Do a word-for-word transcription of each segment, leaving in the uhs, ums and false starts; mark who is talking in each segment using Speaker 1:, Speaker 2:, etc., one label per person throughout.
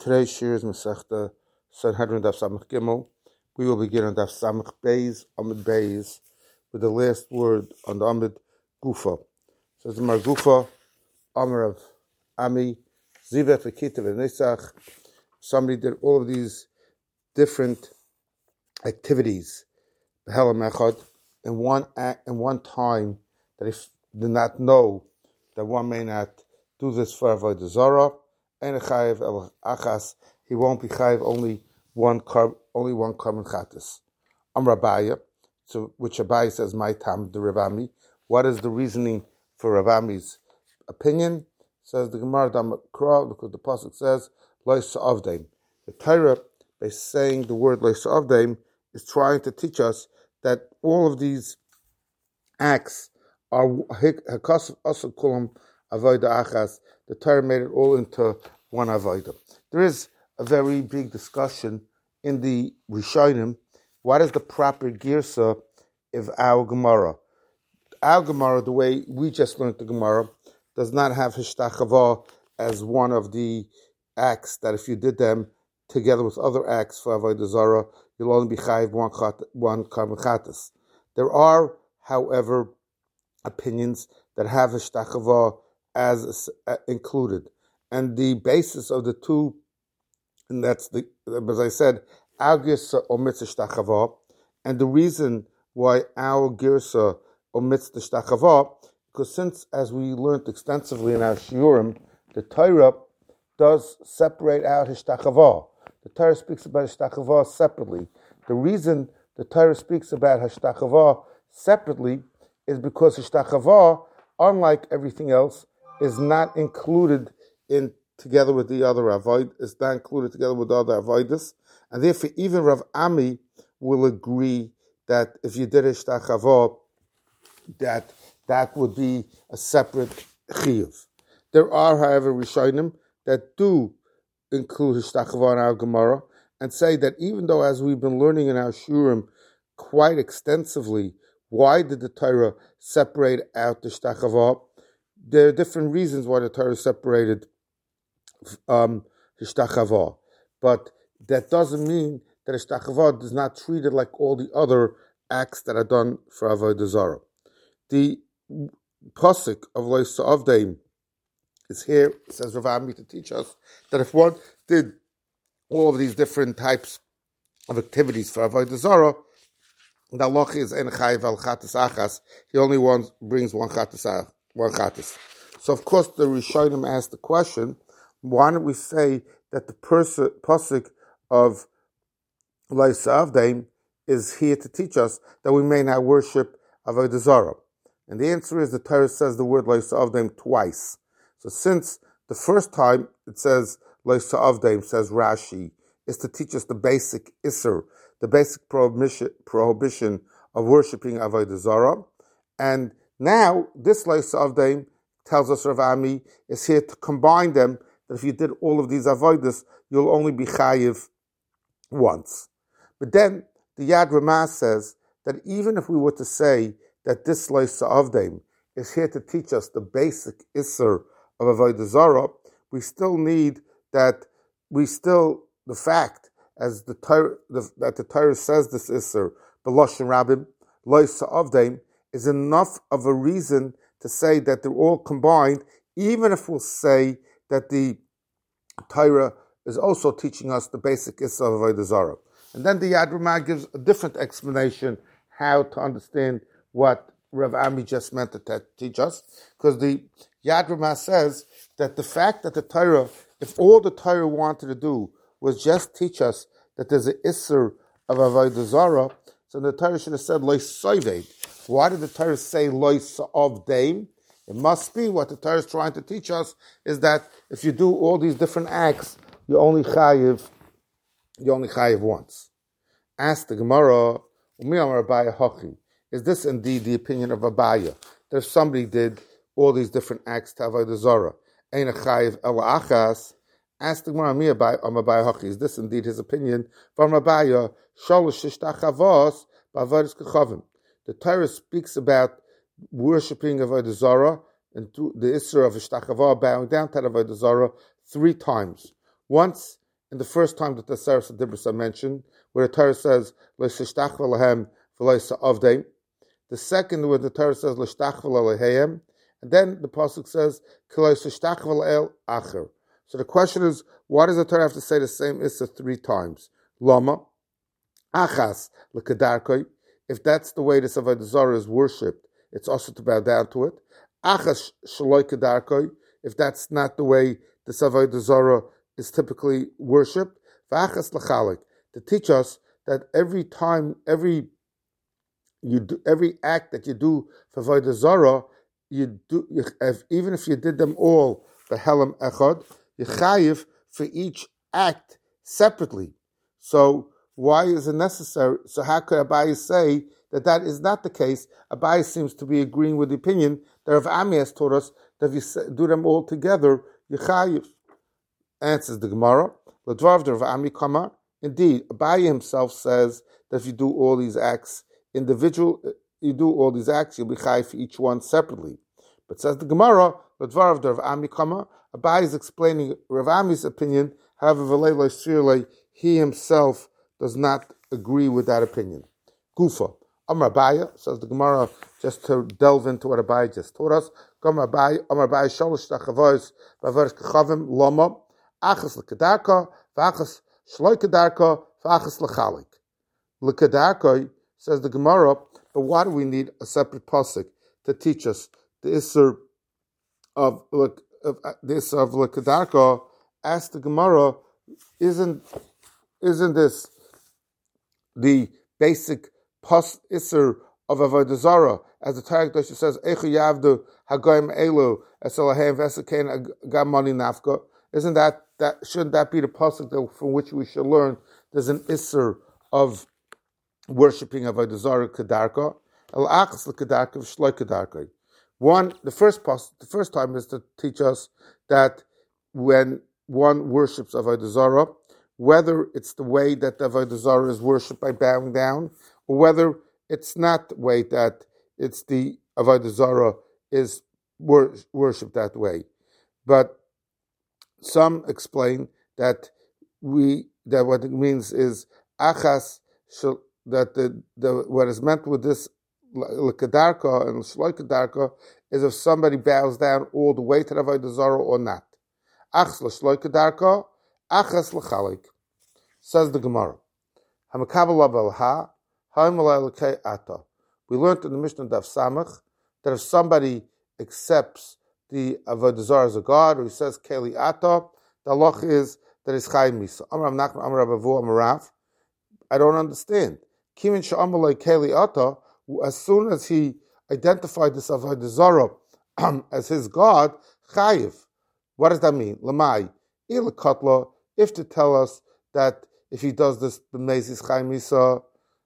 Speaker 1: Today's shir is Masechta Sanhedrin Daf Samach Gimel. We will begin on Daf Samach Beis, Amud Beis, with the last word on the Amud Gufa. So it's Mar Gufa, Amar of Ami, Zivet V'Kitav V'Nisach. Somebody did all of these different activities, Behelam Echad, in one act, in one time, that he did not know that one may not do this for Avodah Zarah. And chayiv el achas, he won't be chayiv only one carb, only one carbon chatas. Am Rabaya, so which Rabaya says my tam the Ravami. What is the reasoning for Ravami's opinion? Says the Gemara Damakra, because the pasuk says lois avdeim. The Torah, by saying the word lois avdeim, is trying to teach us that all of these acts are hakasv asur kulam avodah achas. The Torah made it all into one avodah. There is a very big discussion in the Rishonim. What is the proper girsa of our Gemara? Our Gemara, the way we just learned the Gemara, does not have hishtachava as one of the acts that if you did them together with other acts for avodah zarah, you'll only be chayiv one one carbon chatas. There are, however, opinions that have hishtachava as uh, included, and the basis of the two, and that's the, as I said, our girsa omits hishtachava, and the reason why our girsa omits the hishtachava, because since, as we learned extensively in our shiurim, the Torah does separate out hishtachava. The Torah speaks about hishtachava separately. The reason the Torah speaks about hishtachava separately is because hishtachava, unlike everything else, is not included in together with the other avoid, is not included together with the other avoidus, and therefore even Rav Ami will agree that if you did hishtachava, that that would be a separate chiyuv. There are, however, Rishonim that do include hishtachava in our Gemara and say that even though, as we've been learning in our shurim quite extensively, why did the Torah separate out the hishtachava? There are different reasons why the Torah separated um, hishtachava, but that doesn't mean that hishtachava is not treated like all the other acts that are done for avodah zarah. The pasuk of lois avdeim is here, says Rav Ami, to teach us that if one did all of these different types of activities for avodah zarah, the halacha is en chayiv al chatas achas. He only wants, brings one chatas one chatas. So of course the Rishonim asked the question, why don't we say that the pers- pasuk of lois avdeim is here to teach us that we may not worship avodah zarah? And the answer is the Torah says the word lois avdeim twice. So since the first time it says lois avdeim, says Rashi, is to teach us the basic isser, the basic prohibition, prohibition of worshiping avodah zarah, and now this lois avdeim tells us Rav Ami is here to combine them, that if you did all of these avodas, you'll only be chayiv once. But then the Yad Ramah says that even if we were to say that this lois avdeim is here to teach us the basic isser of avodah zarah, we still need that, we still, the fact, as the Torah, the, that the Torah says this isser, b'loshen rabim, lois avdeim, is enough of a reason to say that they're all combined, even if we'll say that the Torah is also teaching us the basic Issa of Avodah Zarah. And then the Yad Ramah gives a different explanation how to understand what Rav Ami just meant to teach us, because the Yad Ramah says that the fact that the Torah, if all the Torah wanted to do was just teach us that there's an Isser of Avodah Zarah, so the Torah should have said Lois Soived. Why did the Torah say Lois Avdeim? It must be what the Torah is trying to teach us is that if you do all these different acts, you only chayiv, you only chayiv once. Ask the Gemara, is this indeed the opinion of Abaya? That if somebody did all these different acts to avodah zarah, ein chayiv el achas? Ask the Gemara, is this indeed his opinion? From Abaya, shalosh tishtachavos b'avodas kechavim. The Torah speaks about worshipping avodah zarah and the isra of ishtachava, bowing down to avodah zarah, three times. Once in the first time that the Seres Dibros are mentioned, where the Torah says, L'shishtach v'lahem v'lo avdei. The second, where the Torah says, L'shtach v'lahem, and then the pasuk says, K'lo shishtach v'la'el acher. So the question is, why does the Torah have to say the same issa three times? Lama, achas l'kedarkoi. If that's the way the Avodah Zarah is worshipped, it's also to bow down to it. Achas shaloi kedarkoi. If that's not the way the Avodah Zarah is typically worshipped, v'achas l'chalik, to teach us that every time, every you do, every act that you do for Avodah Zarah, you do, you, if, even if you did them all the helam echad, you chayiv for each act separately. So why is it necessary? So how could Abaye say that that is not the case? Abaye seems to be agreeing with the opinion that Rav Ami has taught us that if you do them all together, you chayiv. Answers the Gemara. L'dvarav Rav Ami Kamar. Indeed, Abaye himself says that if you do all these acts individual, you do all these acts, you'll be chayiv for each one separately. But says the Gemara, L'dvarav Rav Ami Kamar. Abaye is explaining Rav Ami's opinion. However, he himself does not agree with that opinion. Gufa. Amar Abaye, says the Gemara, just to delve into what Abaye just taught us. Amar Abaye, Amar Abaye, Shalosh Tachavos, Bavaris Kachavim, Lama, Achas L'Kedarka, V'achas Shloi Kedarka, V'achas L'Chalik. L'Kedarka, says the Gemara, but why do we need a separate pasuk to teach us the Isser of, of, of the Isser of L'Kedarka? Ask the Gemara, isn't, isn't this the basic pas Isser of Avodah Zarah, as the Torah Kedusha says, Eichu Yavdu Hagoyim Elu Eselahem Vesakain Gamani Nafka? Isn't that that shouldn't that be the pasuk from which we should learn there's an Isser of worshipping Avodah Zarah Kedarka? El Achas LeKedarka V'Shloi Kedarka. One, the first pasuk, the first time is to teach us that when one worships Avodah Zarah, whether it's the way that the Avodah Zarah is worshipped by bowing down, or whether it's not the way that it's the Avodah Zarah is wor- worshipped that way. But some explain that we that what it means is achas shel, that the, the what is meant with this l'kedarka and shloi kedarka is if somebody bows down all the way to the Avodah Zarah or not. Achas l'shloi kedarka, achas l'chalik. Says the Gemara. Hamakabel ha ha'im ata. We learned in the Mishnah Daf Samach that if somebody accepts the Avodah Zarah as a god, or he says Keli Ata, the halach is that it's Chayim Misa. Amar Nachman, Amar Abavu, Amar Rav. I don't understand. Kimin she'amalei Keli Ata, as soon as he identified this Avodah Zarah as his god, Chayiv. What does that mean? Lamai, Il Katla, if to tell us that if he does this, B'mezis Chayim Misa,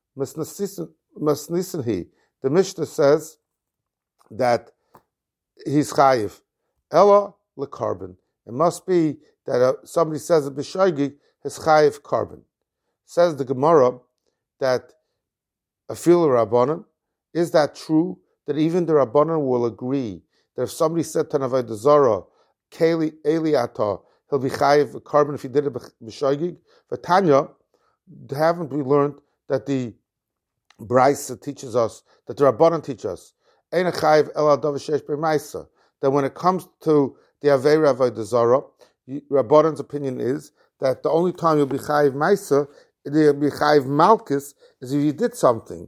Speaker 1: Masnisin he. The Mishnah says that he's chayiv. Ella lekarbon. It must be that uh, somebody says a b'shaygig is chayiv carbon. Says the Gemara that a fil rabbanon. Is that true? That even the rabbanon will agree that if somebody said to Avodah Zarah, Keli Eliata, he'll be chayiv carbon if he did it b'shaygig. For Tanya, haven't we learned that the Braisa teaches us, that the Rabbanan teach us, that when it comes to the Aveira Avodah Zarah, Rabbanan's opinion is that the only time you'll be Chayiv Maisa, you'll be Chayiv Malchus, is if you did something.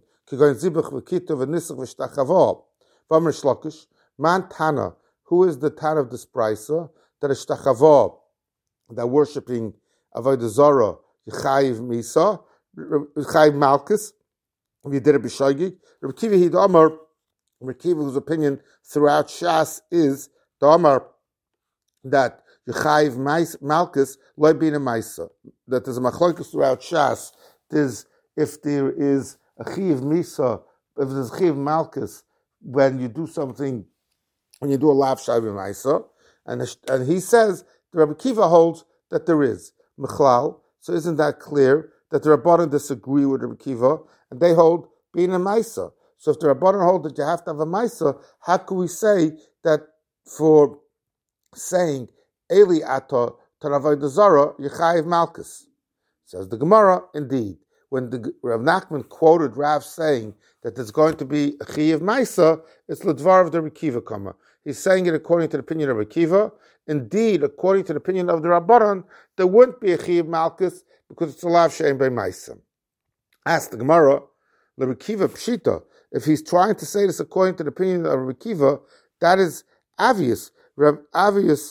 Speaker 1: Man Tana, who is the Tana of this Braisa, that is Shtachava, that worshipping Avodah Zarah, Chayiv Misa, Chayiv Malchus, if you did it b'shaygig. Rabbi Kiva Hid Amar, Rabbi Kiva, whose opinion throughout Shas is the Amar that Yechayiv Malchus loy bina Maisa. That there's a machlokes throughout Shas. There's if there is a Chiv Misa, if there's a Chiv Malchus when you do something, when you do a lav shai b'maisa, and and he says the Rabbi Kiva holds that there is Mechlal. So isn't that clear that the Rabbanan disagree with Rabbi Kiva? And they hold being a Maisa. So if the Rabbanan hold that you have to have a Maisa, how can we say that for saying Eli Ata, to Avodah Zarah, Yechayev Malkus. Says the Gemara, indeed. When the Rav Nachman quoted Rav saying that there's going to be a Chiyav Maisa, it's Ledvar of the Rekiva Kama. He's saying it according to the opinion of Rekiva. Indeed, according to the opinion of the Rabbanan, there wouldn't be a Chiyav Malkus because it's a Lav Shein by Maisa. Ask the Gemara, the Rekiva Pshita, if he's trying to say this according to the opinion of Rekiva, that is obvious. Rav obvious.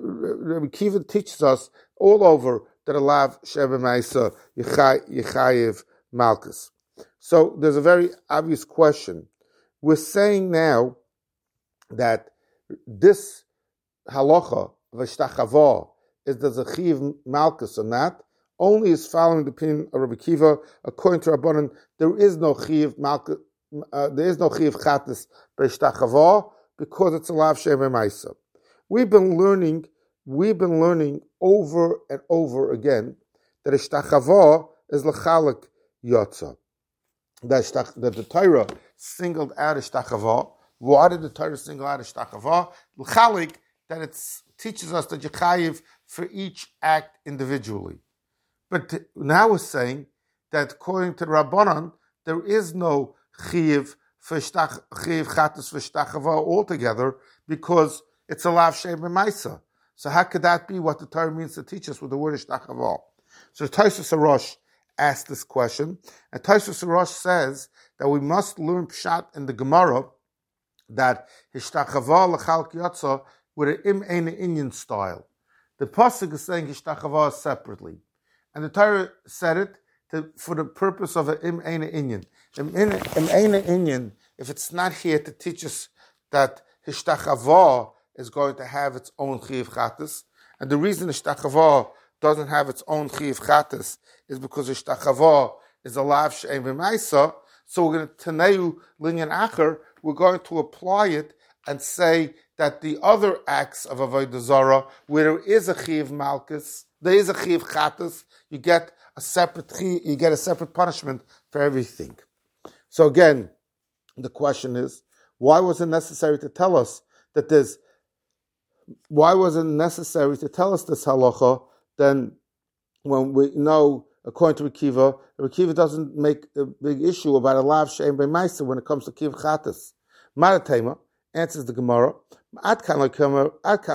Speaker 1: Rekiva teaches us all over that a Lav Sheva Maisa Yechayev Malkus. So there's a very obvious question. We're saying now that this halacha v'shtachava is there's a Chiyav Malkus or not, only is following the opinion of Rabbi Kiva. According to Rabbanan, there is no Chiyav Malkus, uh, there is no Chiyav Chatas v'shtachava because it's a Lav Sheva Maisa. We've been learning We've been learning over and over again that Ishtachava is L'chalik Yotza. That, that the Torah singled out Ishtachava. Why did the Torah single out Ishtachava? L'chalik, that it teaches us that Yechayev for each act individually. But now we're saying that according to the Rabbanan, there is no Chiyav for Chiyav Chatas for Ishtachava altogether because it's a Lav Shei B'maisa. So how could that be what the Torah means to teach us with the word Ishtachava? So Tosfos Arosh asked this question, and Tosfos Arosh says that we must learn Pshat in the Gemara that Ishtachava L'chalk Yotza with an Im Ein Inyan style. The Pasuk is saying Ishtachava separately, and the Torah said it to, for the purpose of an Im Ein Inyan. Im Ein Inyan, if it's not here to teach us that Ishtachava is going to have its own Chiyav Chatas. And the reason Ishtachava doesn't have its own Chiyav Chatas is because Ishtachava is a Lav She'en V'maisa. So we're going to, Taneu Linyan Acher, we're going to apply it and say that the other acts of Avodah Zarah, where there is a Chiyav Malkus, there is a Chiyav Chatas, you get a separate you get a separate punishment for everything. So again, the question is, why was it necessary to tell us that there's Why was it necessary to tell us this halacha then when we know, according to Rekiva, Rekiva doesn't make a big issue about a Lav Shein B'maisa when it comes to Kiv Chatas? Maratema answers the Gemara, Ad kan l'Kiva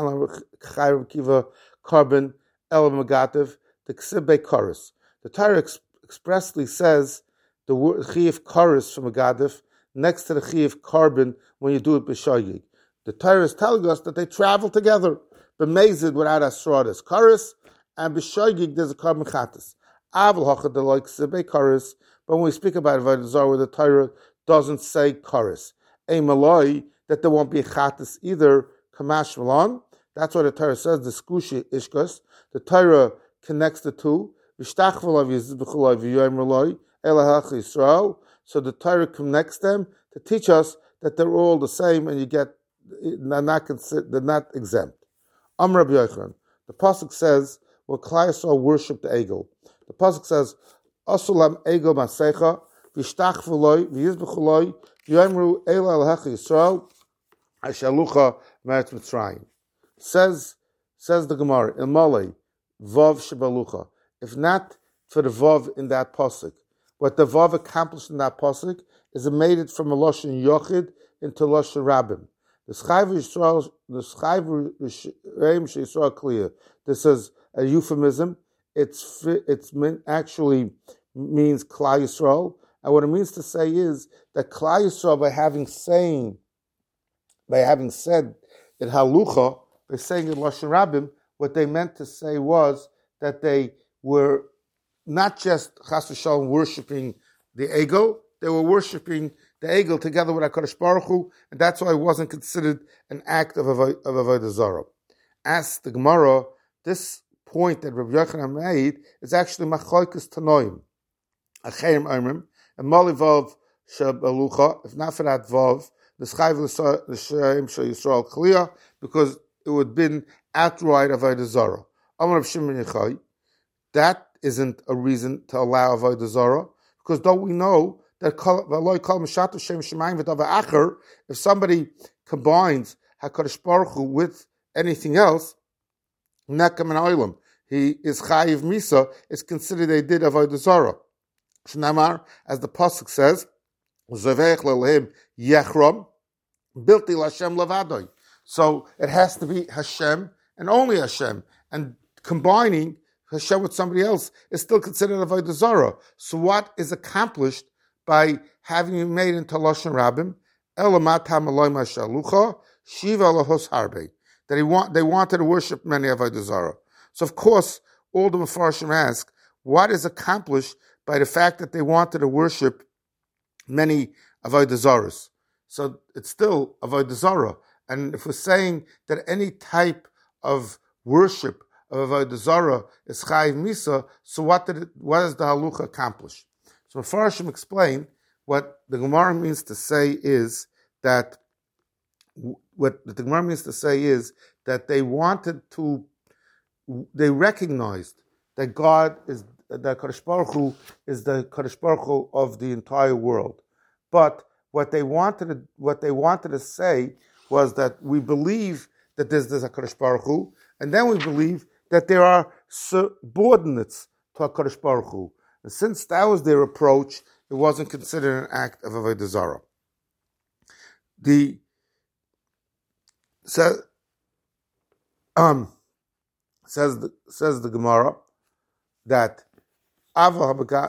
Speaker 1: Carbon El Magativ, the Ksibbe Chorus. The Torah ex- expressly says the word Chiv Chorus from Magativ next to the Chiv Carbon when you do it B'Shayig. The Torah is telling us that they travel together. B'mezid without Asra, there's Karis, and B'shogig there's a Carbon Chatas. Avil Hachad like Sebe Karis, but when we speak about Avodah Zarah, the Torah doesn't say Karis. A Maloi, that there won't be a Chatas either, Kamash Malon. That's what the Torah says, the Skushi Ishkas. The Torah connects the two. V'shtachvelav Yizbechulav V'yoyim Reloi, Elahach Yisrael. So the Torah connects them to teach us that they're all the same and you get They're not, consider, they're not exempt. Amr Rabbi Yochanan. The pasuk says when Klal Yisrael worshipped the Egel. The pasuk says, "Asulam Egel Masecha v'shtach v'loy v'yizbechuloi v'yomru Eila Elohecha Yisrael Ashalucha Meretz Mitzrayim." Says says the Gemara Ilmalei Vav Shebalucha. If not for the Vav in that pasuk, what the Vav accomplished in that pasuk is it made it from a Lashon Yochid into Lashon Rabbim. The Schayv Yisrael, the Schayv Reim Yisrael clear. This is a euphemism. It's it's actually means Klal Yisrael, and what it means to say is that Klal Yisrael, by having saying, by having said it halucha, by saying it Lashon Rabbim, what they meant to say was that they were not just Chas v'Shalom worshiping the Egel, they were worshiping the Egel together with HaKadosh Baruch Hu, and that's why it wasn't considered an act of Avodah Zarah. As the Gemara, this point that Rabbi Yochanan made is actually Machlokes Tanoim. Acherim Omrim, and Mali Vav Shebalucha, if not for that Vav, the Schayv L'Shem Shel Yisrael Kliya, because it would have been outright Avodah Zarah. Amar Rav Shimon Yochai, that isn't a reason to allow Avodah Zarah, because don't we know that if somebody combines HaKadosh Baruch Hu with anything else, nekam and oilam. He is chayiv misa. It's considered they did avodah zarah. Shnamar, as the pasuk says, Zavech lelehim yechrom bilti l'Hashem levadoi. So it has to be Hashem and only Hashem, and combining Hashem with somebody else is still considered avodah zarah. So what is accomplished by having it made into lashon rabbim? Elamat hamaloi mashalucha shiva lahos harbe. That he want they wanted to worship many avodah zarah. So of course, all the Mefarshim ask, what is accomplished by the fact that they wanted to worship many avodah zarahs? So it's still avodah zarah. And if we're saying that any type of worship of avodah zarah is chayiv misa, so what did it, what does the halucha accomplish? So Mefarshim explain what the Gemara means to say is that what the Gemara means to say is that they wanted to, they recognized that God is, that Kadosh Baruch Hu is the Kadosh Baruch Hu of the entire world. But what they wanted to, what they wanted to say was that we believe that there's, there's a Kadosh Baruch Hu, and then we believe that there are subordinates to a Kadosh Baruch Hu. And since that was their approach, it wasn't considered an act of avodah zarah. The so, um, says the says the Gemara that Ava Habagat.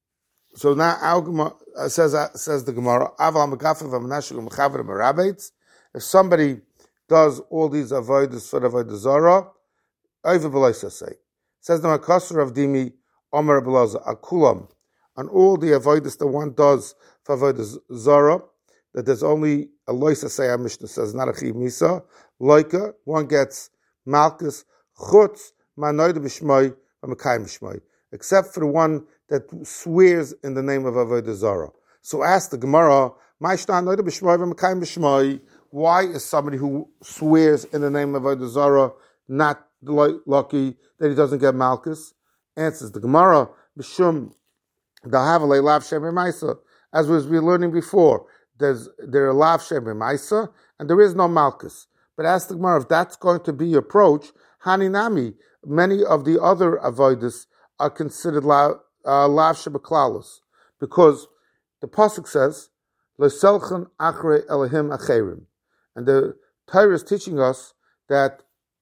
Speaker 1: So now our Gemara uh, says uh, says the Gemara Ava Hamagafav Hamanashul Mechaver Merabetz. If somebody does all these avodas for avodah zarah, over b'loisa say says the Makasser of Dimi Omer B'loza Akulam on all the avodas that one does for avodah zarah, that there's only a loisa say. Our Mishnah says not a chiv misa loika. One gets malchus chutz manoid b'shmoi v'mekayim b'shmoi, except for the one that swears in the name of avodah zarah. So ask the Gemara, ma'ishna noid b'shmoi v'mekayim b'shmoi. Why is somebody who swears in the name of avodah zarah not lucky that he doesn't get malchus? Answers the Gemara, b'shum dahavalei lav shem b'maisa. As we were learning before, there's there are lav shem b'maisa and there is no malchus. But ask the Gemara, if that's going to be your approach, haninami, many of the other avodas are considered lav uh, shem b'klalos, because the pasuk says leselchan achrei elahim acherim. And the Torah is teaching us that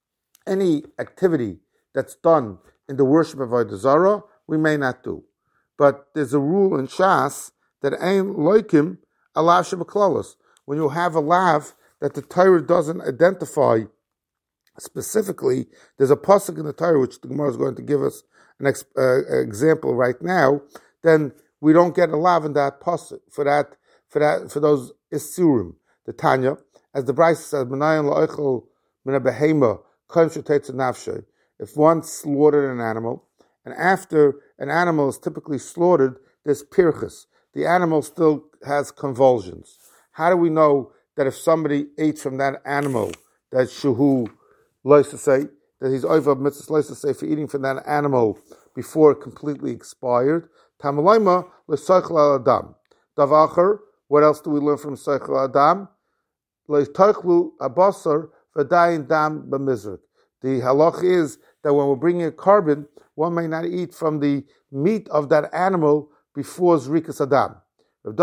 Speaker 1: any activity that's done in the worship of avodah zarah, we may not do. But there's a rule in Shas that ein loikim a lav shebeklalos. When you have a lav that the Torah doesn't identify specifically, there's a pasuk in the Torah which the Gemara is going to give us an ex, uh, example right now. Then we don't get a lav in that pasuk for that for that for those isurim. The Tanya, as the Brisa says, "Menayin la'ochel min behema kol shetetz nafshay." If one slaughtered an animal, and after an animal is typically slaughtered, there's pirchas. The animal still has convulsions. How do we know that if somebody ate from that animal, that shuhu lois to say, that he's over mitzvah lois to say for eating from that animal before it completely expired? Tamalayma l'soichel al adam. Davacher. What else do we learn from soichel adam? L'toichlu abasar v'dayin dam b'mizrak. The halach is that when we're bringing a carbon, one may not eat from the meat of that animal before Zrikas Adam. We've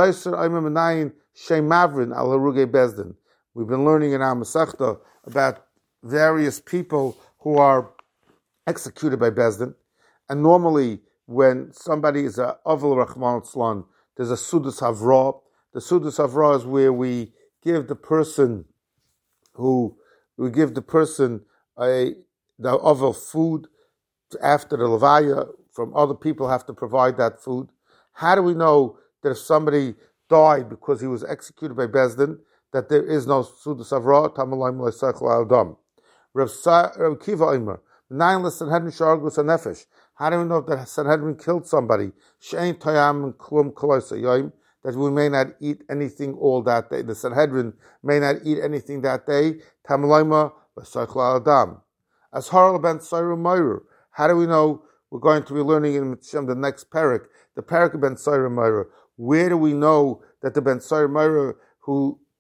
Speaker 1: been learning in our Masechta about various people who are executed by Bezdin. And normally, when somebody is a Aval Rachman Tzlan, there's a Sudas Havra. The Sudas Havra is where we give the person who, we give the person a, the Aval food after the Levaya. From other people have to provide that food. How do we know that if somebody died because he was executed by Bezdin, that there is no Sudas Havra? Tamalayim le'seichel adam. Rav Kiva Omer, nine l'Sanhedrin shargus hanefesh. How do we know that Sanhedrin killed somebody? She'ein toyam klum kolosa yoyim, that we may not eat anything all that day. The Sanhedrin may not eat anything that day. Tamalayim le'seichel adam. As Harel ben Sayru Meir, how do we know? We're going to be learning in Mitzvah the next parak, the parak of Ben Sayra Meira. Where do we know that the Ben Sayra Meira who ate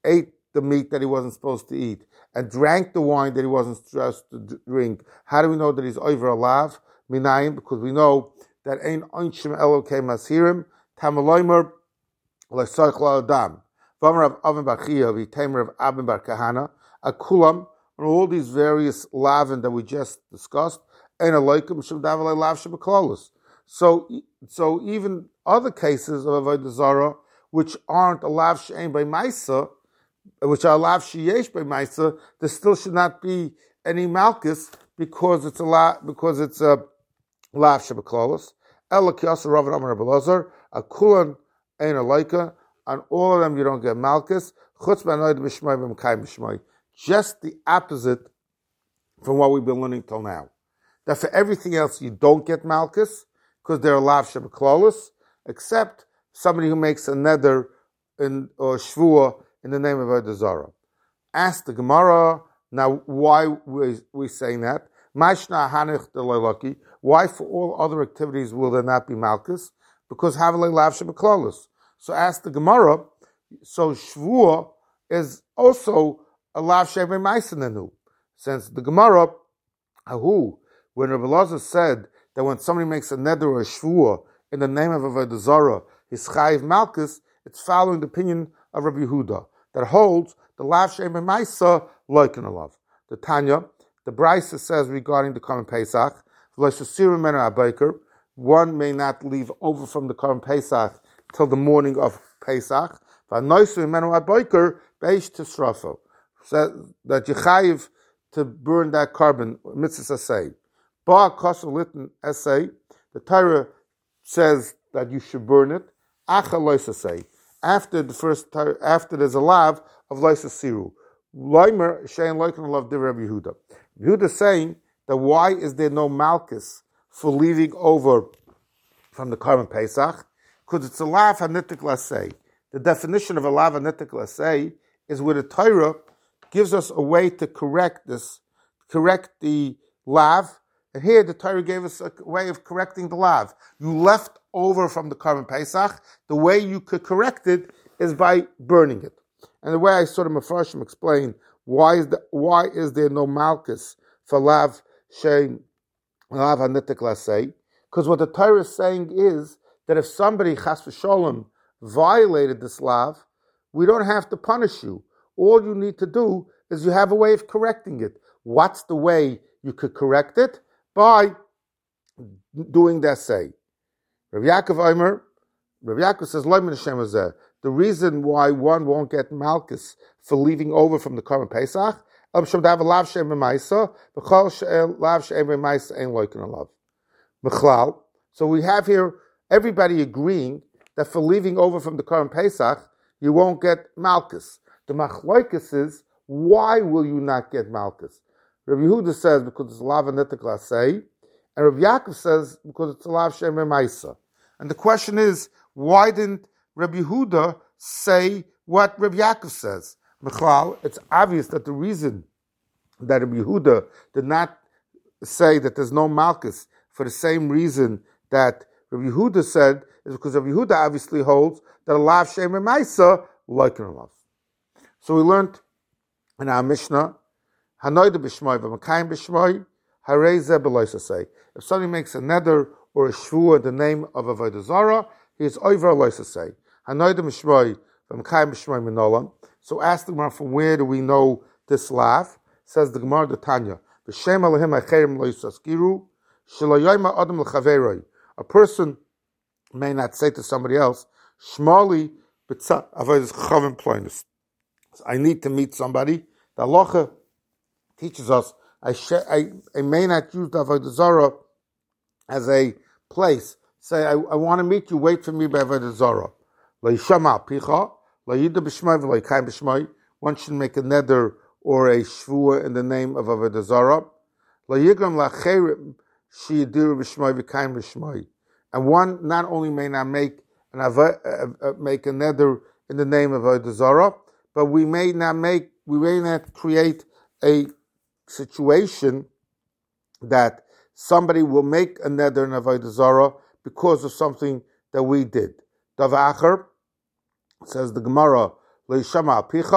Speaker 1: the meat that he wasn't supposed to eat and drank the wine that he wasn't supposed to drink, how do we know that he's over a lav? Minayin, because we know that ain't onshim elokei mashirim tamaloimer l'soich adam. V'amar of Avin bar Chiya v'tamer of Abin bar Kahana akulam, and all these various lavin that we just discussed, and aloikum shem davalei lav shebeklolos. So, so even other cases of avodah zarah which aren't a lav she'ein by Maisa, which are lav sheyesh by Maisa, there still should not be any malchus because it's a la, because it's a lav shebeklolos. Ela kiyasa Rav Amar Rabbi Elazar akulan ein aloika, on all of them you don't get malchus. Chutz b'anoid b'shmai b'mkayim b'shmai. Just the opposite from what we've been learning till now. That for everything else you don't get malchus because they're lav shebeklolos, except somebody who makes a neder in, or shvua in the name of avodah zarah. Ask the Gemara, now why we we saying that? Mashna hanich deloylaki. Why for all other activities will there not be malchus? Because havelei lav shebeklolos. So ask the Gemara, so shvua is also a lav shebei maisenenu. Since the Gemara, ahu, when Rabbi Elazar said that when somebody makes a neder or a shvua in the name of avodah zarah, his chayiv malchus, it's following the opinion of Rabbi Yehuda that holds the lav shebei maisa loiken alav. The Tanya, the Brisa says regarding the Korban Pesach, one may not leave over from the Korban Pesach till the morning of Pesach. So that you chayiv to burn that carbon, mitzvah say. Ba kosel litin essay, the Torah says that you should burn it. Acha loisa say, after the first, after there's a lav of loisa siru. Loimer shein loiken love de Rabbi Yehuda. Yehuda is saying that why is there no malchus for leaving over from the Korban Pesach? Because it's a lav hanitik lasei. The definition of a lav hanitik lasei is where the Torah gives us a way to correct this, correct the lav. And here the Torah gave us a way of correcting the lav. You left over from the Korban Pesach. The way you could correct it is by burning it. And the way I sort of Mefarshim explain why is the, why is there no malchus for lav shein lav hanitik lasei? Because what the Torah is saying is that if somebody chas v'sholem violated this lav, we don't have to punish you. All you need to do is you have a way of correcting it. What's the way you could correct it? By doing that say. Rav Yaakov Omer, Rav Yaakov says, Lo min Hashem hazeh. The reason why one won't get malchus for leaving over from the Korban Pesach, so we have here everybody agreeing that for leaving over from the Korban Pesach, you won't get malchus. The machlokes is, why will you not get malchus? Rabbi Yehuda says because it's lav hanitik lasei, and Rabbi Yaakov says because it's a lav shemei maisa. And the question is, why didn't Rabbi Yehuda say what Rabbi Yaakov says? Mechlal, it's obvious that the reason that Rabbi Yehuda did not say that there's no malchus for the same reason that Rabbi Yehuda said is because Rabbi Yehuda obviously holds that a lav shemei maisa like a lav. So we learned in our Mishnah, Hanoida b'shmoi v'makayim b'shmoi, harei zeh b'loisa say. If somebody makes a neder or a shvua in the name of avodah zarah, he is over loisa say. Hanoida b'shmoi v'makayim b'shmoi minolam. So ask the Gemara, from where do we know this lav? Says the Gemara, the Tanya, B'shem Elohim ha'cherim lo yisaskiru, shelo yoyma adam l'chaveroi. A person may not say to somebody else, Shmali b'tzah avodas chavim ploinus. I need to meet somebody. The halacha teaches us I, sh- I, I may not use the avodah zarah as a place. Say, I, I want to meet you, wait for me by avodah zarah. Lo yishama picha, lo yida b'shmai v'lo yikayim b'shmai. One should make a neder or a shvua in the name of avodah zarah. Lo yigram la'cherim sheyidiru b'shmai v'kayim b'shmai. And one not only may not make an avo- uh, uh, make a neder in the name of avodah zarah, but we may not make, we may not create a situation that somebody will make a neder in avodah zarah because of something that we did. Davacher says the Gemara, Leishama Picha,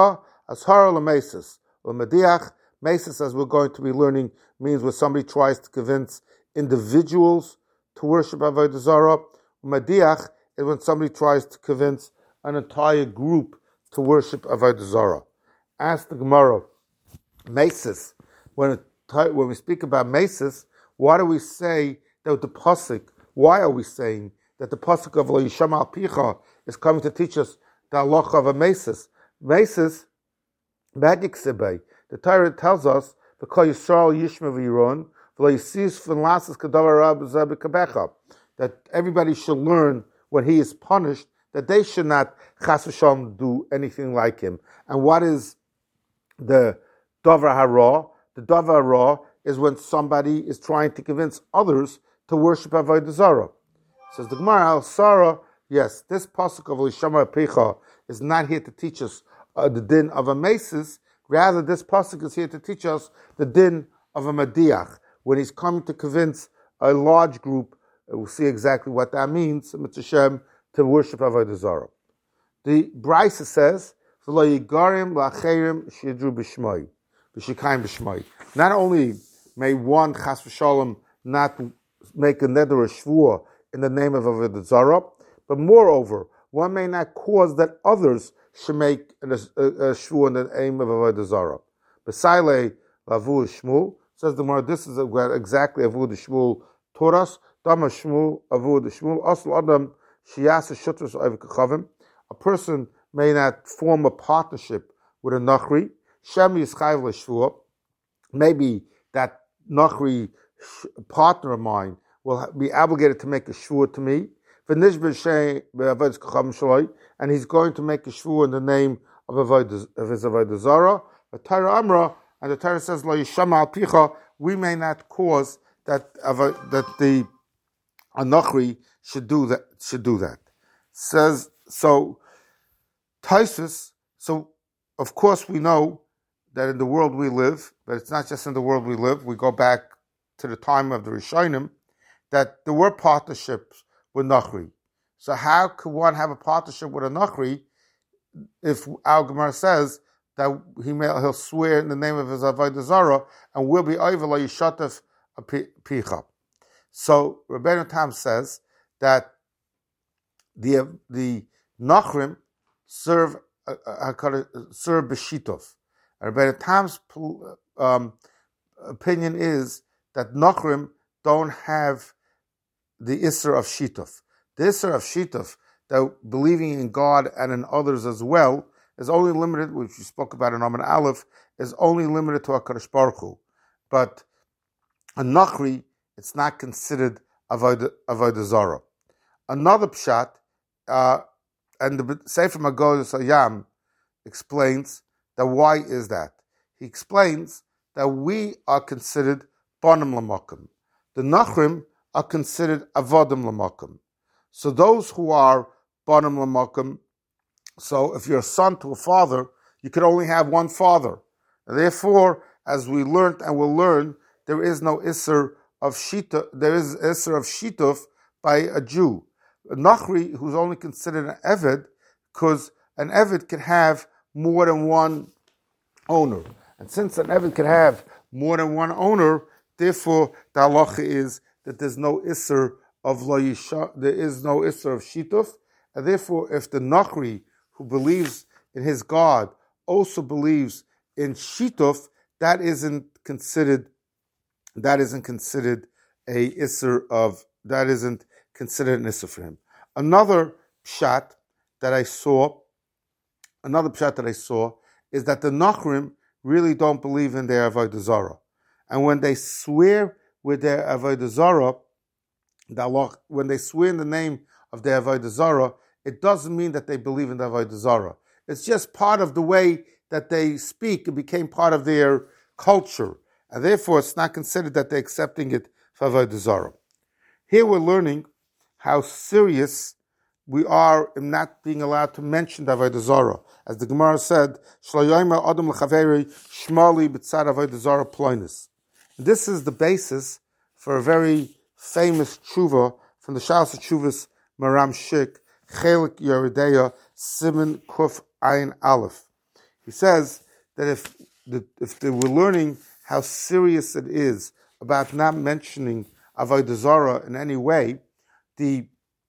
Speaker 1: Ashara l'mesis. L'mediach, mesis, as we're going to be learning, means when somebody tries to convince individuals to worship Avodah Zarah. Mediach is when somebody tries to convince an entire group to worship Avodah Zarah. Ask the Gemara, mesis, when, it, when we speak about mesis, why do we say that the pasuk, why are we saying that the pasuk of Lo Yishama Al Picha is coming to teach us the halacha of a mesis? Mesis, magic sebei. The Torah tells us, because Yisrael Yishma v'Yiron, v'lo yisis v'nlasas kadavar rab zebekabecha, that everybody should learn when he is punished, that they should not chas v'shalom do anything like him. And what is the davar hara? The davar hara is when somebody is trying to convince others to worship Avodah Zarah. Says the Gemara, Al Sarah, yes, this pasuk of Lishama Pecha is not here to teach us uh, the din of a mesis. Rather, this pasuk is here to teach us the din of a mediach. When he's coming to convince a large group, we'll see exactly what that means, Mitzvah Shem, to worship Avodah Zarah. The Brisa says, "V'lo yigarim la'acherim sheyidru b'shmoi, b'shikayim b'shmoi." Not only may one chas v'shalom not make a neder or shvua in the name of Avodah Zarah, but moreover, one may not cause that others should make a, a, a shvua in the name of Avodah Zarah. B'sayle lavu Shmuel, says the Gemara, this is exactly Avodah Shmuel taught us. Dama Shmuel, Avodah Shmuel, Asl Adam, Shiyasa Shutras Avik. A person may not form a partnership with a Nachri. Shem Yischayv L'Shvua. Maybe that Nachri partner of mine will be obligated to make a shvua to me. And he's going to make a shvua in the name of, avodah, of his Avodah Zarah. The Torah Amra, and the Torah says, Lo Yishama Al Picha, we may not cause that that the Anachri should do that. Should do that. Says so. Taisus. So of course we know that in the world we live, but it's not just in the world we live. We go back to the time of the Rishonim, that there were partnerships with Nachri. So how could one have a partnership with a Nachri if our Gemara says that he may, he'll swear in the name of his Avodah Zarah and will be over la yishatef picha? So Rabbeinu Tam says that the the Nachrim serve uh, uh, serve b'shitov. Rabbeinu Tam's um, opinion is that Nachrim don't have the Isser of Shitov. The Isser of Shitov, that believing in God and in others as well, is only limited, which we spoke about in Amen Aleph, is only limited to HaKadosh Baruch Hu. But a Nachri, it's not considered Avodah Zarah. Another pshat, uh, and the Sefer Magodah Sayam explains that why is that? He explains that we are considered Bonim L'Makom. The Nachrim are considered Avodim L'Makom. So those who are Bonim L'Makom, so if you're a son to a father, you can only have one father. And therefore, as we learned and will learn, there is no Isser of Shituf, there is Isser of Shituf by a Jew. A Nachri, who's only considered an Eved, because an Eved can have more than one owner. And since an Eved can have more than one owner, therefore the halacha is that there's no Isser of Lo Yisha, there is no Isser of Shituf, and therefore if the Nachri who believes in his God also believes in Shituf, that isn't considered that isn't considered a Isser of that isn't considered an Isser for him. Another pshat that I saw, another pshat that I saw is that the Nachrim really don't believe in their Avodah Zarah. And when they swear with their Avodah Zarah, the Allah, when they swear in the name of their Avodah Zarah, it doesn't mean that they believe in the Avodah Zarah. It's just part of the way that they speak. It became part of their culture. And therefore, it's not considered that they're accepting it for Avodah Zarah. Here we're learning how serious we are in not being allowed to mention the Avodah Zarah. As the Gemara said, Shloyayma Adam L'Chaveri Shmali B'tzad Avodah Zarah Ploinus. This is the basis for a very famous tshuva from the Shas Tshuvas Maram Shik, Chelik Yeridea, Siman Kuf Ayin Aleph. He says that if the, if they were learning how serious it is about not mentioning Avodah Zarah in any way, the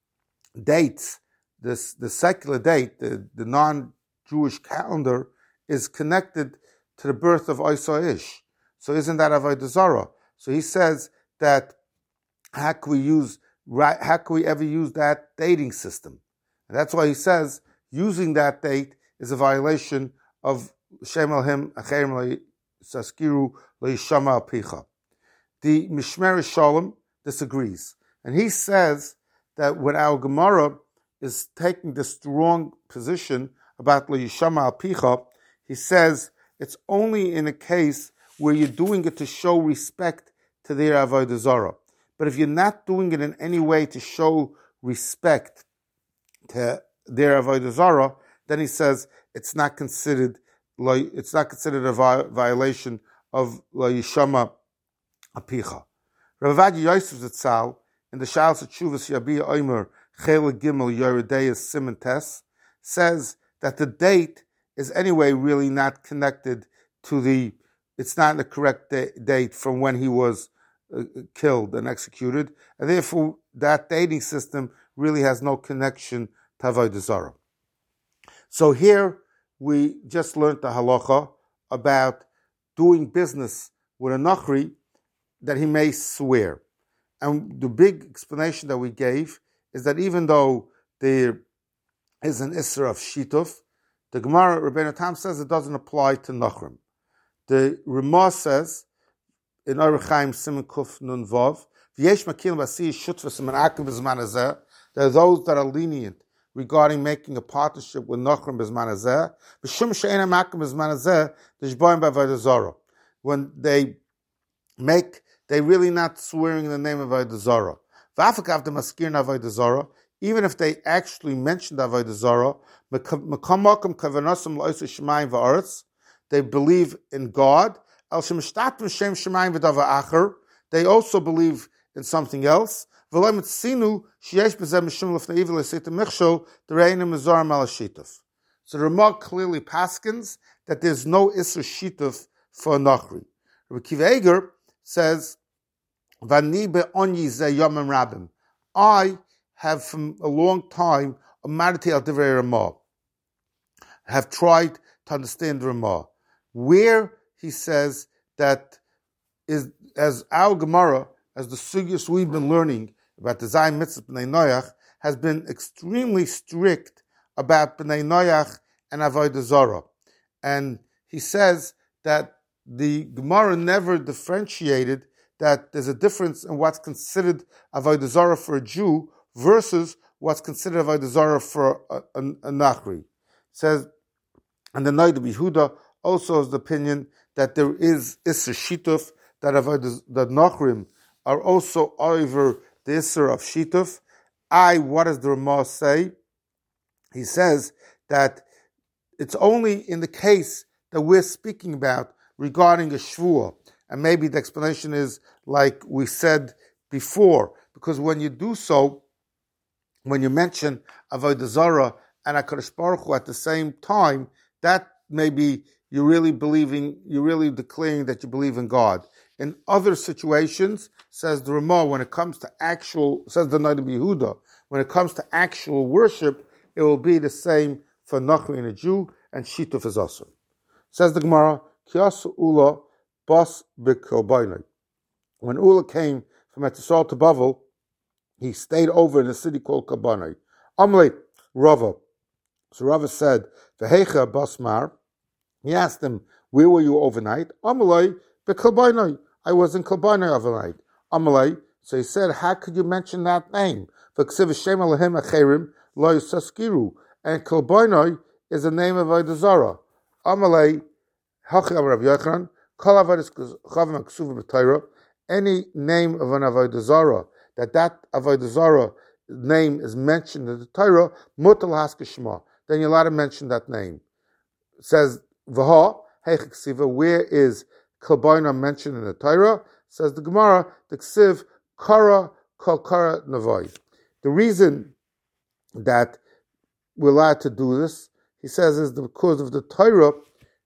Speaker 1: dates, this the secular date, the, the non-Jewish calendar, is connected to the birth of Isa Ish. So isn't that Avodah Zarah? So he says that how can we use right? How can we ever use that dating system? And that's why he says using that date is a violation of Shem Elohim Acherim Saskiru Leishama Al Picha. The Mishmer Shalom disagrees, and he says that when our Gemara is taking the strong position about Leishama Al Picha, he says it's only in a case where you're doing it to show respect to their Avodah Zarah. But if you're not doing it in any way to show respect to their Avodah Zarah, then he says it's not considered it's not considered a violation of La Yishama Apicha. Rav Ovadia Yosef Zatzal in the Shalos Tshuvas Yabia Omer Chela Gimel Yeridei Siman Tes says that the date is anyway really not connected to the. It's not the correct da- date from when he was uh, killed and executed, and therefore that dating system really has no connection to Avodah Zarah. So here we just learned the halacha about doing business with a nachri that he may swear. And the big explanation that we gave is that even though there is an isra of shituf, the Gemara Rabbeinu Tam says it doesn't apply to nachrim. The Ramah says in Orach Chaim Siman Kuf Nun Vav, V'yesh makilim b'asiyah shutfas m'anakim b'zman hazeh. There are those that are lenient regarding making a partnership with Nachrim b'zman hazeh. V'shum she'ena makim b'zman hazeh, d'shboim b'avodah zarah. When they make, they really not swearing in the name of Avodah Zarah. V'afakav d'maskirin Avodah Zarah, even if they actually mentioned Avodah Zarah, m'kam makom kavanasam l'osu shemayim v'aretz, they believe in God. El shemishtatim shem shemayim v'davar acher, they also believe in something else. So the Ramah clearly paskins that there's no Isser Shituf for a Nachri. Rabbi Kiva Eger says, I have from a long time a Marti al Divrei Ramah, have tried to understand the Ramah, where he says that is as our Gemara, as the sugyas we've been learning about the Zayin Mitzvah B'nai Noach, has been extremely strict about B'nai Noach and Avodah Zarah. And he says that the Gemara never differentiated that there's a difference in what's considered Avodah Zarah for a Jew versus what's considered Avodah Zarah for a, a, a Nachri. It says, and the Noid of Yehuda also has the opinion that there is Isser Shituf, that Avodah, that Nachrim are also over the Isser of Shituf. I, what does the Ramah say? He says that it's only in the case that we're speaking about regarding a Shvuah. And maybe the explanation is like we said before, because when you do so, when you mention Avodah Zarah and HaKadosh Baruch Hu at the same time, that maybe you're really believing, you're really declaring that you believe in God. In other situations, says the Ramah, when it comes to actual, says the Noda Yehuda, when it comes to actual worship, it will be the same for Nachri and a Jew, and Shituf is also. Says the Gemara, Kiyasu Ula Bas B'Kolbainai. When Ula came from Etzisrael to Bavel, he stayed over in a city called Kolbainai. Amle Rava. So Rava said, V'Hecha Basmar. He asked him, where were you overnight? Amalei B'Kolbainai. I was in Kolbainai overnight. Amalei. So he said, how could you mention that name? V'Ksiv Shem Elohim Acherim Lo Saskiru. And Kolbainai is the name of Avodah Zarah. Amalei Hachi Rav Yochanan. Kol Avodas Chavim Ksuva B'Torah. Any name of an Avodah Zarah, that that Avodah Zarah name is mentioned in the Torah, Mutal Haskeshma. Then you're allowed to mention that name. It says, V'ha, Heich Ksiva, where is Kolbainai mentioned in the Torah? Says the Gemara, the Ksiv, Kara, Kol Kara Navai. The reason that we're allowed to do this, he says, is because of the Torah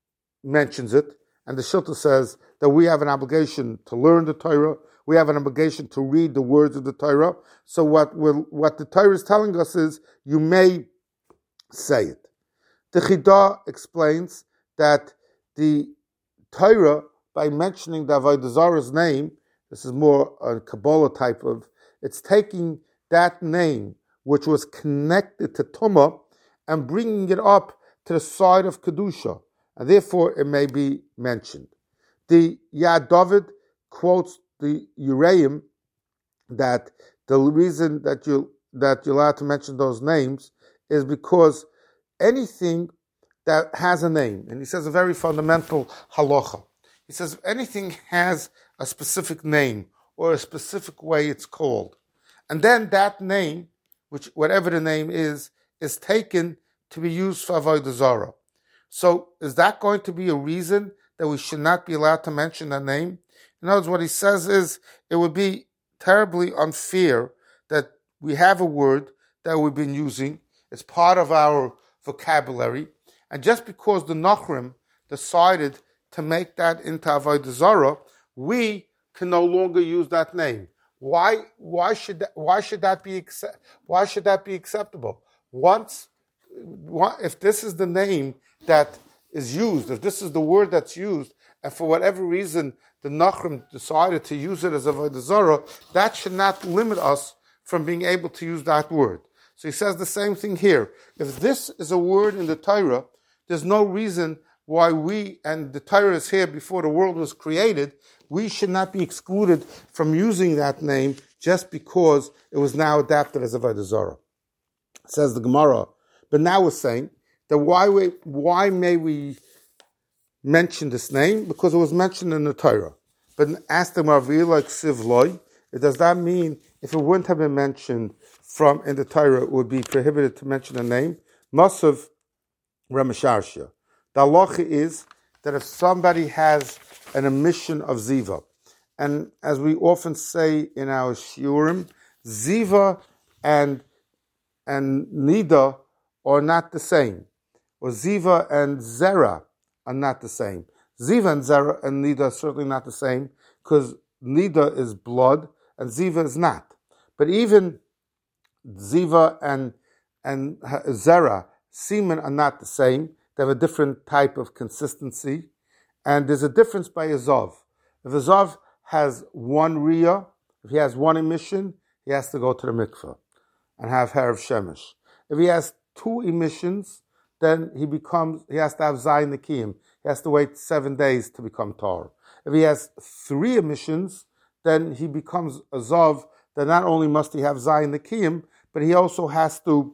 Speaker 1: mentions it, and the Shilta says that we have an obligation to learn the Torah, we have an obligation to read the words of the Torah. So what will, what the Torah is telling us is, you may say it. The Chidah explains that the Torah, by mentioning the Avodah Zarah's name, this is more a Kabbalah type of, it's taking that name, which was connected to Tumah, and bringing it up to the side of Kedusha, and therefore it may be mentioned. The Yad David quotes the Uraim that the reason that you that you're allowed to mention those names is because anything that has a name, and he says a very fundamental halacha. He says if anything has a specific name or a specific way it's called, and then that name, which whatever the name is, is taken to be used for Avodah Zarah. So is that going to be a reason that we should not be allowed to mention that name? In other words, what he says is it would be terribly unfair that we have a word that we've been using, it's part of our vocabulary, and just because the Nachrim decided to make that into Avodah Zarah, we can no longer use that name. Why? Why should that? Why should that be? Accept, why should that be acceptable? Once, if this is the name that is used, if this is the word that's used, and for whatever reason the Nachrim decided to use it as Avodah Zarah, that should not limit us from being able to use that word. So he says the same thing here. If this is a word in the Torah, there's no reason why we, and the Torah is here before the world was created, we should not be excluded from using that name just because it was now adapted as Avodah Zarah. Says the Gemara. But now we're saying that why we, why may we mention this name? Because it was mentioned in the Torah. But ask the Gemara, like Sivloi, does that mean if it wouldn't have been mentioned from in the Torah, it would be prohibited to mention a name? Masav Ramasharsha. The halacha is that if somebody has an emission of ziva, and as we often say in our shiurim, ziva and and nida are not the same, or ziva and zera are not the same. Ziva and zera and nida are certainly not the same, because nida is blood and ziva is not. But even ziva and and zera, semen, are not the same. They have a different type of consistency. And there's a difference by a Zav. If a Zav has one Riyah, if he has one emission, he has to go to the mikveh and have Harav Shemesh. If he has two emissions, then he becomes, he has to have Zayin Nekiyim. He has to wait seven days to become Tar. If he has three emissions, then he becomes a Zav, that not only must he have Zayin Nekiyim, but he also has to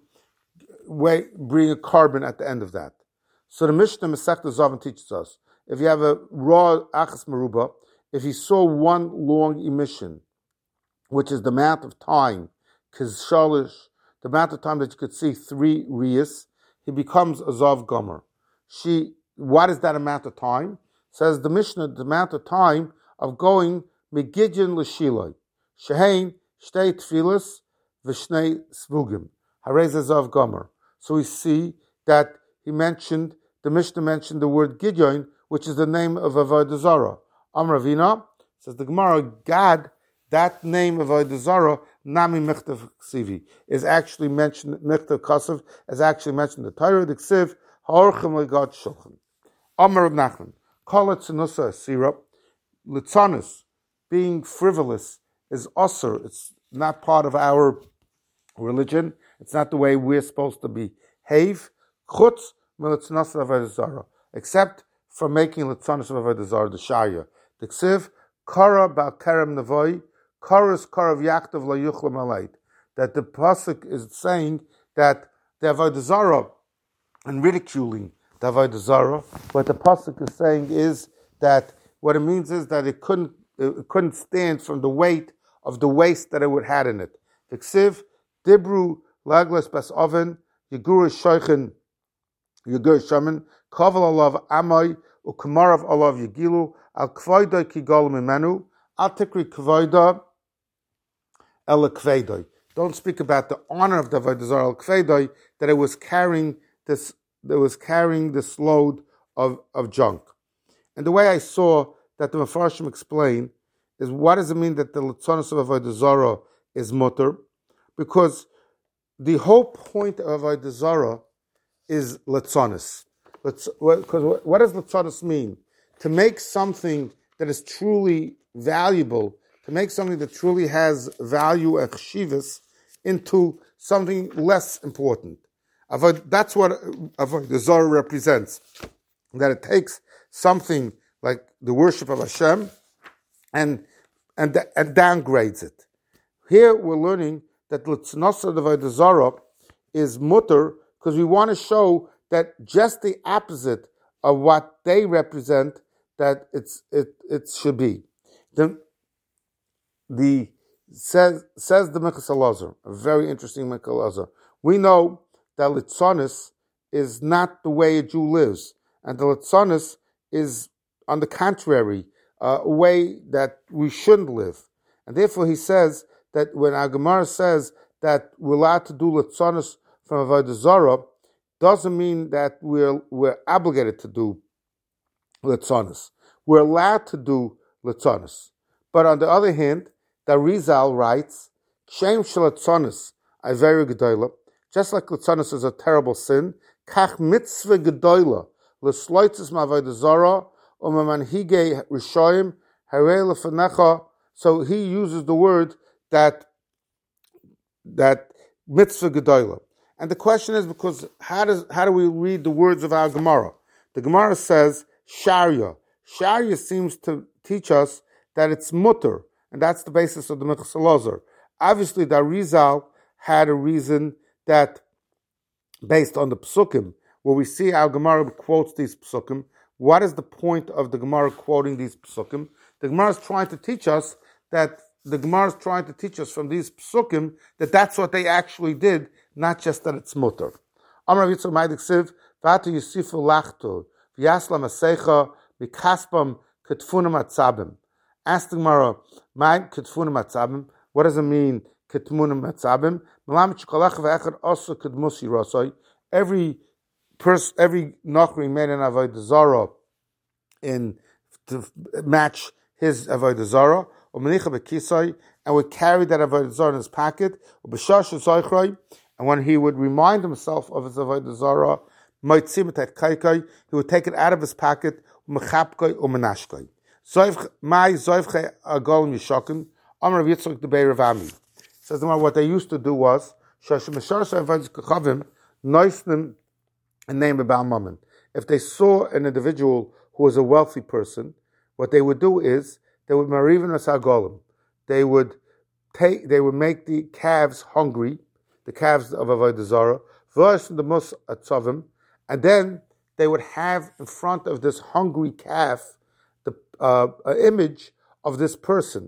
Speaker 1: wait, bring a carbon at the end of that. So the Mishnah Masechta Zavin teaches us, if you have a raw Achas Meruba, if you saw one long emission, which is the amount of time, Kizshalish, the amount of time that you could see three Riyas, he becomes a Zav Gomer. She, what is that amount of time? Says the Mishnah, the amount of time of going Megidyon L'Shiloi, Shehein, Shtei Tfilis, V'shnei Svugim, Harez Zav Gomer. So we see that he mentioned, the Mishnah mentioned the word Gidyon, which is the name of Avodah Zarah. Amar Ravina, says the Gemara, Gad, that name of Avodah Zarah, Nami Michtav Ksivi, is actually mentioned, Michtav Kasav, is actually mentioned in the Torah, the Ksiv, Ha'orchem L'gad Shulchan. Amar Rav Nachman, Kol Tzanusa Asira, Litzanis, being frivolous, is Asr, it's not part of our religion, it's not the way we're supposed to behave, Chutz Militzanas of Avodah Zarah, except for making Litzanis of Avodah Zarah, the Shaya. The Ksiv, Kara Bal Kerem Nevoi, Kara's Karav Yaktav La Yuchlam Alayt. That the Pasuk is saying that the Avodah Zarah, and ridiculing the Avodah Zarah, what the Pasuk is saying is that what it means is that it couldn't it couldn't stand from the weight of the waste that it would had in it. The Ksiv, Dibru Laglas Bas Oven, Yigura Shoichen, Yigur Shaman, Kaval Alav Amai, Ukamarav Alav Yigilu, Al Kvaida Kigol Mimenu, Al Tikri Kvaida El Kvaidoi. Don't speak about the honor of the Avodah Zarah El Kvaidoi, that it was carrying this, that was carrying this load of, of junk. And the way I saw that the Mefarshim explain is, what does it mean that the Litzonos of Avodah Zarah is mutter? Because the whole point of Avodah Zarah is Litzonos. Because what does Litzonos mean? To make something that is truly valuable, to make something that truly has value and chshivas into something less important. That's what Avodah Zarah represents. That it takes something like the worship of Hashem and and, and downgrades it. Here we're learning that Litzonos of Avodah Zarah is mutter because we want to show that just the opposite of what they represent, that it's it it should be. The the says says the Mechas Elazar, a very interesting Mechas Elazar. We know that Litzonos is not the way a Jew lives, and the Litzonos is, on the contrary, uh, a way that we shouldn't live. And therefore he says that when our Gemara says that we're allowed to do Litzonos from Avodah Zarah, doesn't mean that we're we're obligated to do Litzonos. We're allowed to do Litzonos. But on the other hand, the Rizal writes, Shem shel Litzonos Aveira Gedola, just like Litzonos is a terrible sin, Kach mitzvah Gedola, L'sloitzes ma'avodah zarah, u'mamanhigei rishoyim, harei lefanecha. So he uses the word that that mitzvah Gedola. And the question is, because how does how do we read the words of our Gemara? The Gemara says Sharia. Sharia seems to teach us that it's mutter, and that's the basis of the Mechas Elazar. Obviously, the Arizal had a reason that, based on the Psukim, where we see our Gemara quotes these Psukim. What is the point of the Gemara quoting these Psukim? The Gemara is trying to teach us that the Gemara is trying to teach us from these Psukim that that's what they actually did, not just that it's mutter. Amar Yitzchak Maidik Siv, V'atu Yusifu Lachto, V'yasla Masecha, V'kaspam Ketfunam Atzabim. Ask the Gemara, my Ketfunam Atzabim, what does it mean, Ketfunam Atzabim? Malam Chikolach V'echad Oso Kedmusi Rosoi. Every person, every Nochri made an Avodah Zarah in to match his Avodah Zarah, and would carry that Avodah Zarah in his pocket, and when he would remind himself of his Avodah Zarah, he would take it out of his pocket, says what they used to do was, and name a Baal Mammon. If they saw an individual who was a wealthy person, what they would do is they would marivin asagolim. They would take, they would make the calves hungry, the calves of Avodah Zarah, verse the mus atzavim, and then they would have in front of this hungry calf the uh, image of this person,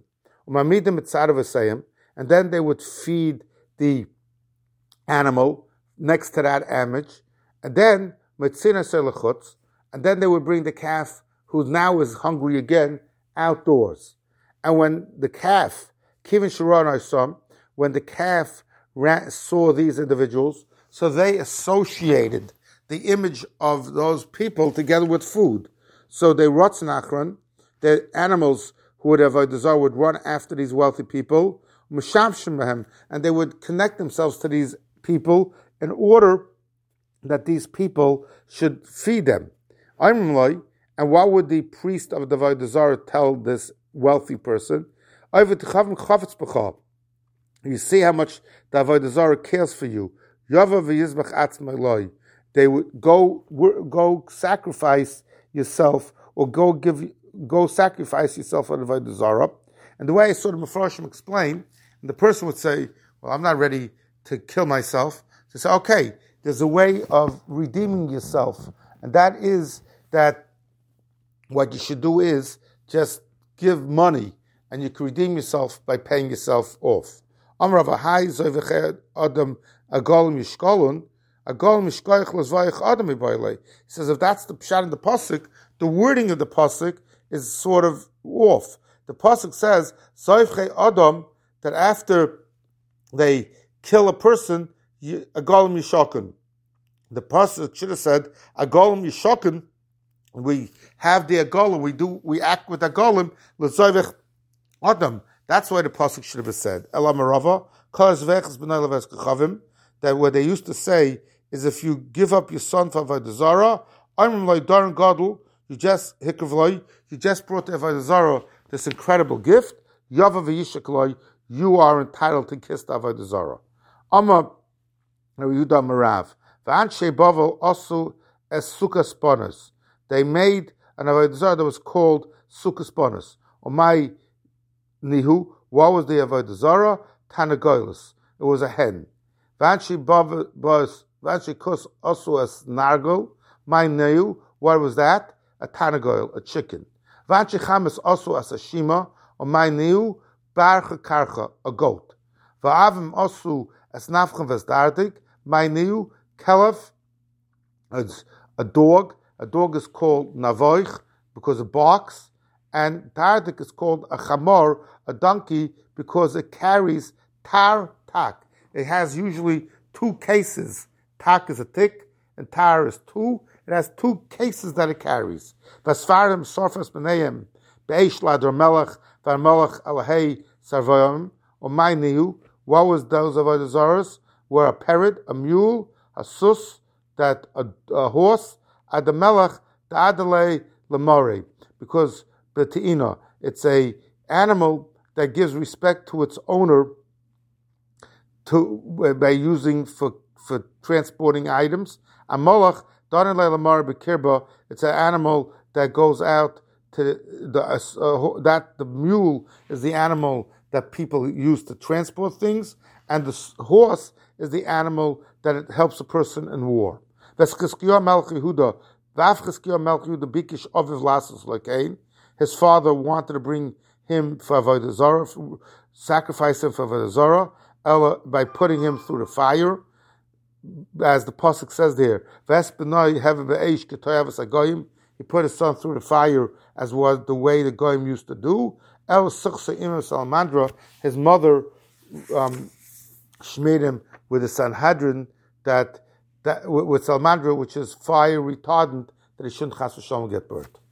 Speaker 1: and then they would feed the animal next to that image, and then and then they would bring the calf, who now is hungry again, outdoors. And when the calf, Kivin Sharon Isam, when the calf ran, saw these individuals, so they associated the image of those people together with food. So they Rotznachron, the animals who would have a desire would run after these wealthy people, and they would connect themselves to these people in order that these people should feed them. And what would the priest of the Avodah Zarah tell this wealthy person? You see how much the Avodah Zarah cares for you. They would go go sacrifice yourself, or go give go sacrifice yourself on the Avodah Zarah. And the way I saw the Mefarshim explain, and the person would say, "Well, I'm not ready to kill myself." So say, "Okay, there's a way of redeeming yourself, and that is that what you should do is just give money, and you can redeem yourself by paying yourself off." Amar Avahai Zoiveched Adam Agolim Yishkolun Agolim Yishkoich Lozvayich Adam Iboyle. He says if that's the pshat in the pasuk, the wording of the pasuk is sort of off. The pasuk says Zoiveched Adam, that after they kill a person, Agolim Yishokun. The pasuk should have said Agolim Yishokun we have the Agolim, we do, we act with Agolim, l'zoivech Adam. That's why the pasuk should have said, Ela Marava, that what they used to say is if you give up your son for Avodah Zarah, I'm like Darn Gadol, you just hikavloi, you just brought to Avodah Zarah this incredible gift, Yava v'yishakloi, you are entitled to kiss the Avodah Zarah. Amma Yehuda Marav, v'anshe Bavel also as Sukkah Sponas. They made an Avodah Zarah that was called Sukkah Sponas. Or my Nihu, what was the Avodah Zarah? Tanagoylus. It was a hen. Vanshi Bavos, Vanshi Kus also as Nargol. My Nihu, what was that? A Tanagoyl, a chicken. Vanshi Chamas also as a Shima. Or my Nihu, Barcha Karcha, a goat. Va'avim also as Nafchan Vesdardik. My Nihu, Kelef, a dog. A dog is called Navoich because it barks. And Tardik is called a chamor, a donkey, because it carries tar tak. It has usually two cases. Tak is a tick, and tar is two. It has two cases that it carries. Vasfarim sorfas b'neim be'esh ladar melech var melech alahei sarvoyim or my niu. What was those of the Zoras? Were a parrot, a mule, a sus, that a, a horse, ad the melech, the adalei lemori, because B'te'ina. It's a animal that gives respect to its owner to by using for for transporting items. A molach, it's an animal that goes out to the uh, that the mule is the animal that people use to transport things, and the horse is the animal that it helps a person in war. His father wanted to bring him for Avodah Zarah, sacrifice him for Avodah Zarah, Ella, by putting him through the fire, as the pasuk says there. He put his son through the fire, as was the way the goyim used to do. El Suchsa Imam Salamandra, his mother um, smeared him with a Sanhedrin that that with Salamandra, which is fire retardant, that he shouldn't chas v'shalom get burnt.